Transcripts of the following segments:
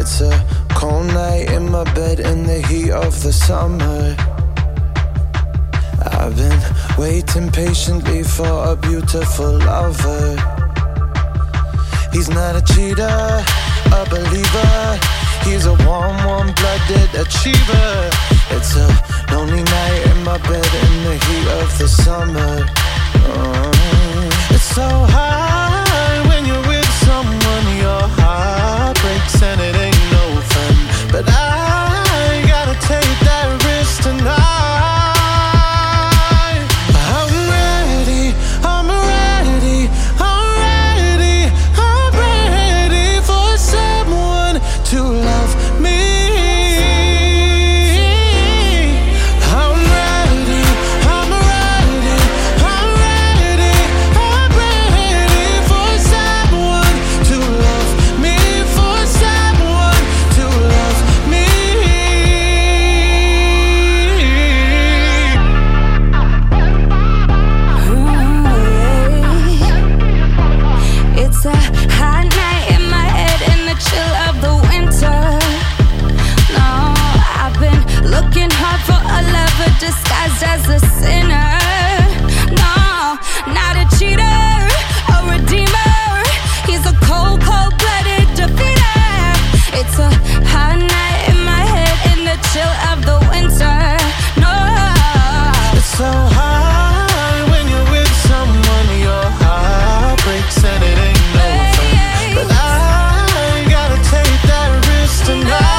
It's a cold night in my bed in the heat of the summer. I've been waiting patiently for a beautiful lover. He's not a cheater, a believer. He's a warm, warm-blooded achiever. It's a lonely night in my bed in the heat of the summer. It's so hard when you're with someone. Your heart breaks and it ain't no fun. But I gotta take that risk tonight. To love me, I'm ready, I'm ready, I'm ready, I'm ready for someone to love me, for someone to love me. It's a hot night in my head in the chill of the looking hard for a lover disguised as a sinner. No, not a cheater, a redeemer. He's a cold, cold-blooded defeater. It's a hot night in my head in the chill of the winter. No, it's so hard when you're with someone. Your heart breaks and it ain't no fun. But I gotta take that risk tonight.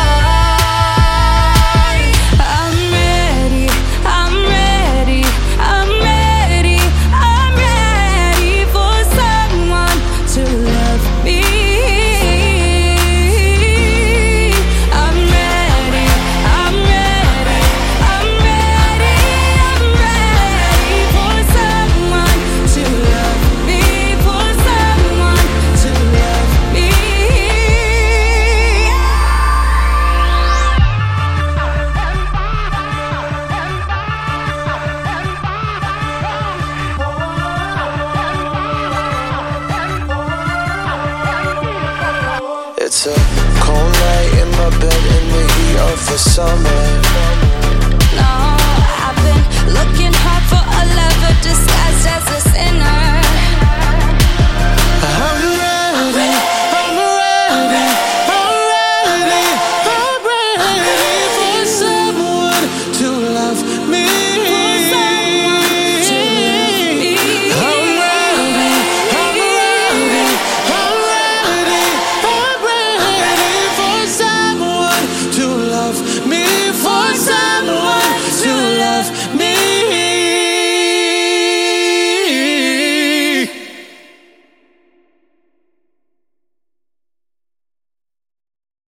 It's a cold night in my bed in the heat of the summer. No, I've been looking hard for a lover disguised as a sinner.